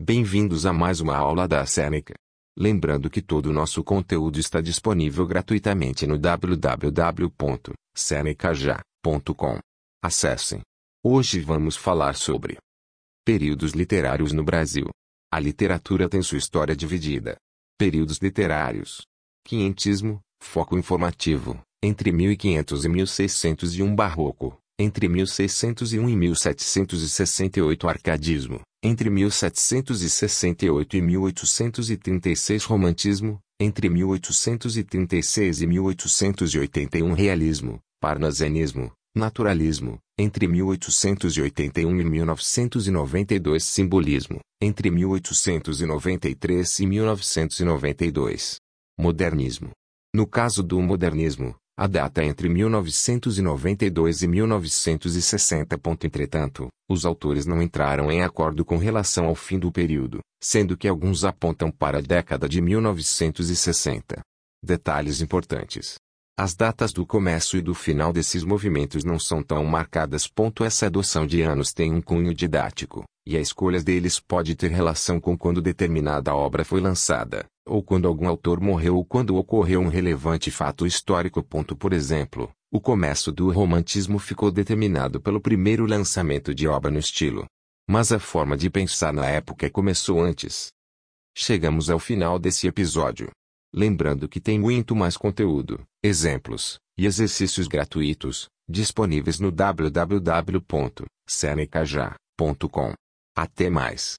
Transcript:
Bem-vindos a mais uma aula da Seneca. Lembrando que todo o nosso conteúdo está disponível gratuitamente no www.senecaja.com. Acessem. Hoje vamos falar sobre períodos literários no Brasil. A literatura tem sua história dividida. Períodos literários. Quinhentismo, foco informativo, entre 1500 e 1601. Barroco, entre 1601 e 1768. Arcadismo, entre 1768 e 1836. Romantismo, entre 1836 e 1881. Realismo, parnasianismo, naturalismo, entre 1881 e 1992. Simbolismo, entre 1893 e 1992. Modernismo. No caso do modernismo, a data é entre 1992 e 1960. Entretanto, os autores não entraram em acordo com relação ao fim do período, sendo que alguns apontam para a década de 1960. Detalhes importantes. As datas do começo e do final desses movimentos não são tão marcadas. Essa adoção de anos tem um cunho didático, e a escolha deles pode ter relação com quando determinada obra foi lançada, ou quando algum autor morreu ou quando ocorreu um relevante fato histórico. Por exemplo, o começo do romantismo ficou determinado pelo primeiro lançamento de obra no estilo. Mas a forma de pensar na época começou antes. Chegamos ao final desse episódio. Lembrando que tem muito mais conteúdo, exemplos e exercícios gratuitos disponíveis no www.senecaja.com. Até mais.